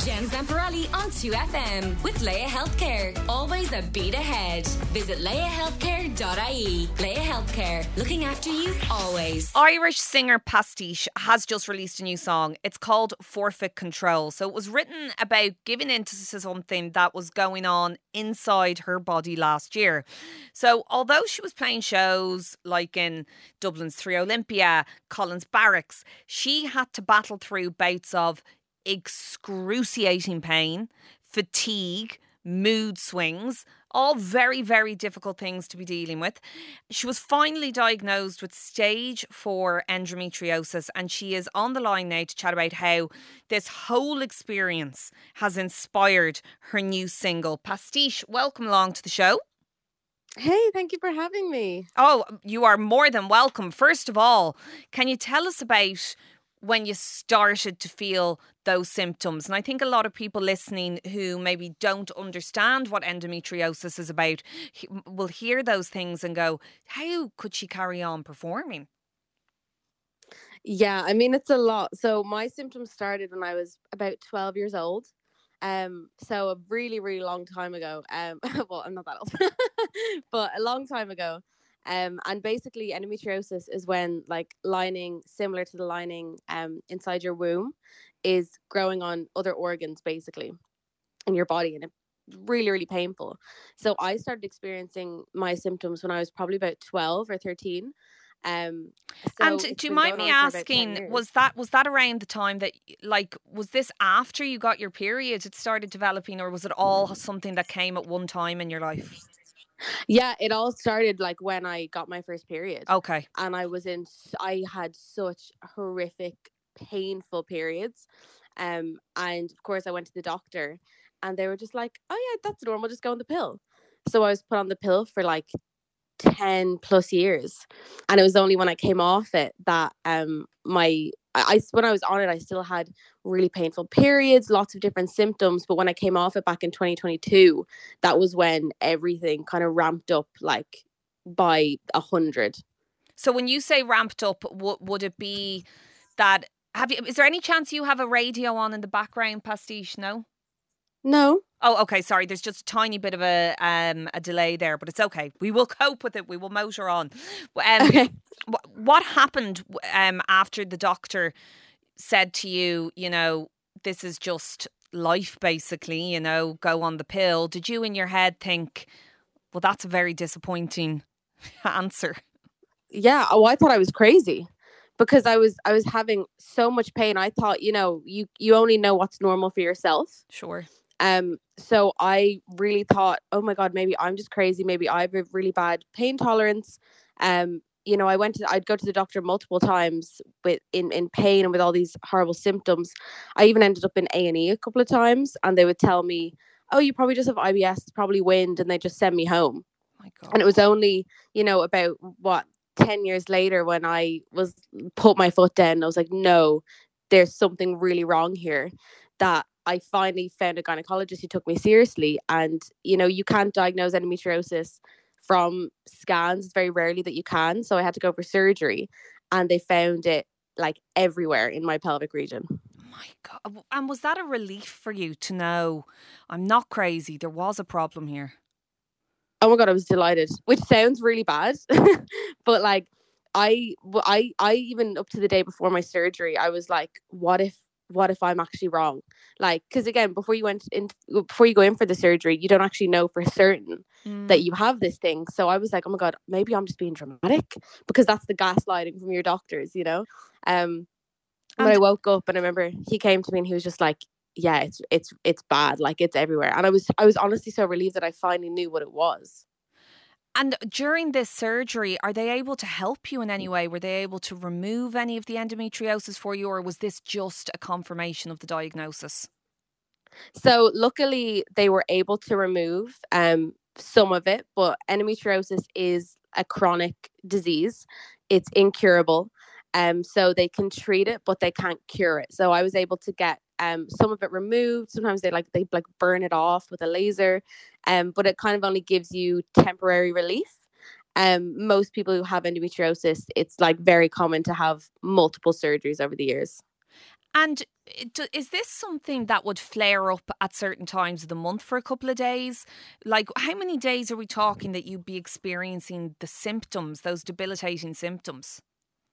Jen Zamparelli on 2FM with Leia Healthcare. Always a beat ahead. Visit leiahealthcare.ie. Leia Healthcare, looking after you always. Irish singer Pastiche has just released a new song. It's called Forfeit Control. So it was written about giving in to something that was going on inside her body last year. So although she was playing shows like in Dublin's Three Olympia, Collins Barracks, she had to battle through bouts of excruciating pain, fatigue, mood swings, all very, very difficult things to be dealing with. She was finally diagnosed with stage 4 endometriosis, and she is on the line now to chat about how this whole experience has inspired her new single. Pastiche, welcome along to the show. Hey, thank you for having me. Oh, you are more than welcome. First of all, can you tell us about when you started to feel those symptoms? And I think a lot of people listening who maybe don't understand what endometriosis is about will hear those things and go, how could she carry on performing? Yeah, I mean, it's a lot. So my symptoms started when I was about 12 years old. So a really, really long time ago. Well, I'm not that old, but a long time ago. And basically endometriosis is when like lining similar to the lining inside your womb is growing on other organs basically in your body, and it's really, really painful. So I started experiencing my symptoms when I was probably about 12 or 13. And do you mind me asking, was that around the time that, like, was this after you got your period it started developing, or was it all something that came at one time in your life? Yeah, it all started like when I got my first period. Okay. And I had such horrific, painful periods. And of course I went to the doctor and they were just like, oh yeah, that's normal, just go on the pill. So I was put on the pill for like 10 plus years. And it was only when I came off it that when I was on it, I still had really painful periods, lots of different symptoms. But when I came off it back in 2022, that was when everything kind of ramped up like by 100. So when you say ramped up, would it be that, is there any chance you have a radio on in the background, Pastiche? No. Oh, okay. Sorry. There's just a tiny bit of a delay there, but it's okay. We will cope with it. We will motor on. Okay. What happened after the doctor said to you, this is just life, basically, go on the pill? Did you in your head think, well, that's a very disappointing answer? Yeah. Oh, I thought I was crazy because I was having so much pain. I thought, you only know what's normal for yourself. Sure. So I really thought, oh my God, maybe I'm just crazy. Maybe I have a really bad pain tolerance. I'd go to the doctor multiple times in pain and with all these horrible symptoms. I even ended up in A&E a couple of times, and they would tell me, oh, you probably just have IBS, it's probably wind, and they just send me home. Oh my God. And it was only, about 10 years later when I put my foot down, I was like, no, there's something really wrong here, that I finally found a gynecologist who took me seriously. And, you can't diagnose endometriosis from scans. It's very rarely that you can. So I had to go for surgery, and they found it like everywhere in my pelvic region. Oh my God. And was that a relief for you to know, I'm not crazy, there was a problem here? Oh my God, I was delighted, which sounds really bad. But like, I even up to the day before my surgery, I was like, what if I'm actually wrong? Like, because again, before you go in for the surgery, you don't actually know for certain that you have this thing. So I was like, oh my God, maybe I'm just being dramatic, because that's the gaslighting from your doctors, But I woke up and I remember he came to me and he was just like, yeah, it's bad, like it's everywhere. And I was honestly so relieved that I finally knew what it was. And during this surgery, are they able to help you in any way? Were they able to remove any of the endometriosis for you, or was this just a confirmation of the diagnosis? So luckily they were able to remove some of it, but endometriosis is a chronic disease. It's incurable. So they can treat it, but they can't cure it. So I was able to get some of it removed. Sometimes they burn it off with a laser, but it kind of only gives you temporary relief. Most people who have endometriosis, it's like very common to have multiple surgeries over the years. And is this something that would flare up at certain times of the month for a couple of days? Like, how many days are we talking that you'd be experiencing the symptoms, those debilitating symptoms?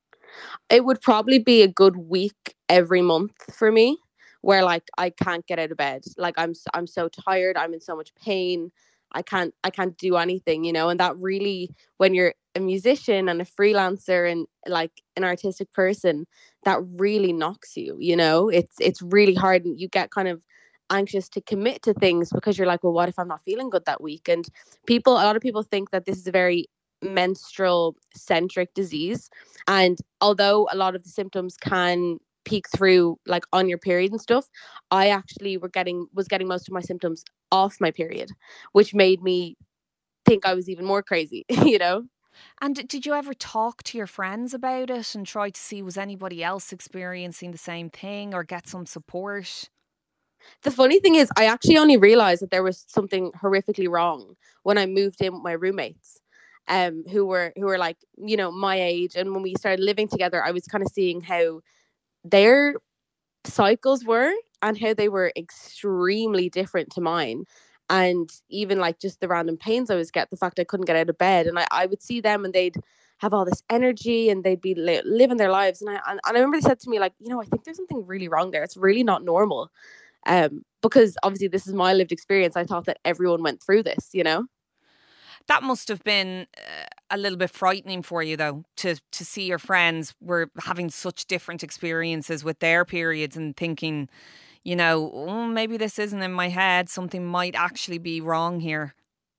It would probably be a good week every month for me, where like I can't get out of bed. Like I'm so tired. I'm in so much pain. I can't do anything, you know. And that really, when you're a musician and a freelancer and like an artistic person, that really knocks you, you know. It's really hard, and you get kind of anxious to commit to things because you're like, well, what if I'm not feeling good that week? And a lot of people think that this is a very menstrual centric disease, and although a lot of the symptoms can peek through like on your period and stuff, I actually was getting most of my symptoms off my period, which made me think I was even more crazy, you know. And did you ever talk to your friends about it and try to see was anybody else experiencing the same thing or get some support? The funny thing is, I actually only realized that there was something horrifically wrong when I moved in with my roommates, who were like, you know, my age. And when we started living together, I was kind of seeing how their cycles were and how they were extremely different to mine. And even like just the random pains I was getting, the fact I couldn't get out of bed. And I would see them and they'd have all this energy and they'd be living their lives. And I remember they said to me, like, you know, I think there's something really wrong there. It's really not normal. Because obviously this is my lived experience. I thought that everyone went through this, you know? That must have been a little bit frightening for you, though, to see your friends were having such different experiences with their periods and thinking, you know, oh, maybe this isn't in my head. Something might actually be wrong here.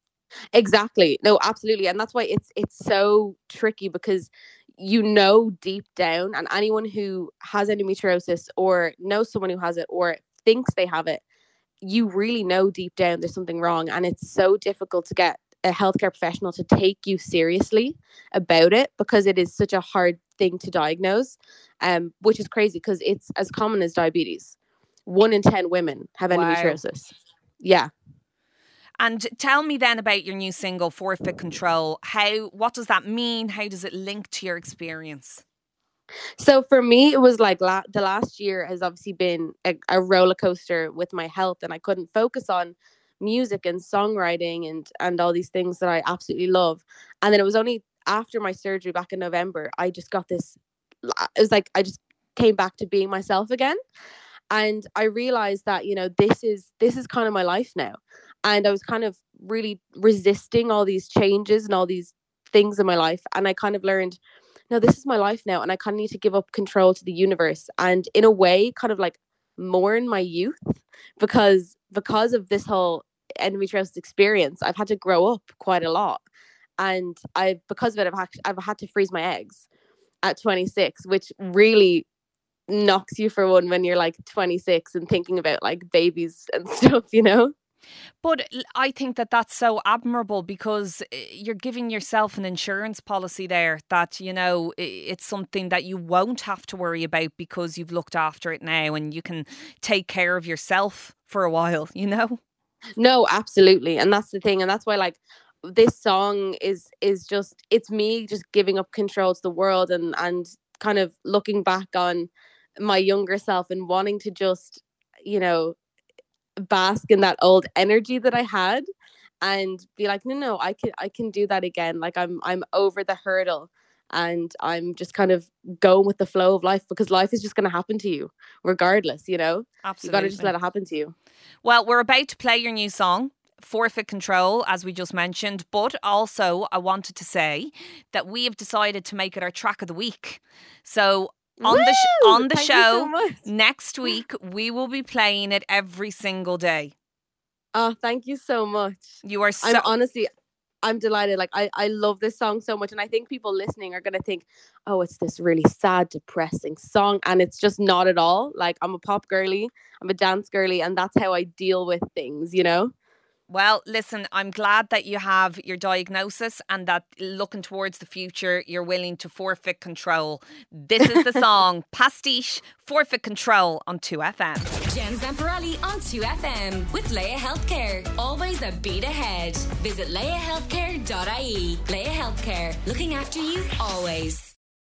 Exactly. No, absolutely. And that's why it's so tricky, because you know deep down, and anyone who has endometriosis or knows someone who has it or thinks they have it, you really know deep down there's something wrong. And it's so difficult to get a healthcare professional to take you seriously about it, because it is such a hard thing to diagnose, which is crazy because it's as common as diabetes. 1 in 10 women have endometriosis. Wow. Yeah. And tell me then about your new single, Forfeit Control. What does that mean? How does it link to your experience? So for me, it was like the last year has obviously been a roller coaster with my health, and I couldn't focus on music and songwriting and all these things that I absolutely love. And then it was only after my surgery back in November, I just got this, it was like I just came back to being myself again. And I realized that, you know, this is kind of my life now. And I was kind of really resisting all these changes and all these things in my life. And I kind of learned, no, this is my life now. And I kind of need to give up control to the universe. And in a way, kind of like mourn my youth, because of this whole endometriosis experience, I've had to grow up quite a lot. And because of it, I've had to freeze my eggs at 26, which really knocks you for one when you're like 26 and thinking about like babies and stuff, you know? But I think that that's so admirable, because you're giving yourself an insurance policy there that, you know, it's something that you won't have to worry about because you've looked after it now and you can take care of yourself for a while, you know? No, absolutely. And that's the thing. And that's why, like, this song is just, it's me just giving up control to the world and kind of looking back on my younger self and wanting to just, you know, bask in that old energy that I had and be like, no, I can do that again. Like I'm over the hurdle and I'm just kind of going with the flow of life, because life is just going to happen to you regardless, you know? Absolutely. You got to just let it happen to you. Well, we're about to play your new song, Forfeit Control, as we just mentioned, but also I wanted to say that we have decided to make it our track of the week. So on the show next week, we will be playing it every single day. Oh, thank you so much. You are so... I'm delighted. Like, I love this song so much. And I think people listening are going to think, oh, it's this really sad, depressing song. And it's just not at all. Like, I'm a pop girly, I'm a dance girly, and that's how I deal with things, you know? Well, listen, I'm glad that you have your diagnosis and that looking towards the future, you're willing to forfeit control. This is the song, Pastiche, Forfeit Control on 2FM. Jen Zamparelli on 2FM with Leia Healthcare. Always a beat ahead. Visit leiahealthcare.ie. Leia Healthcare, looking after you always.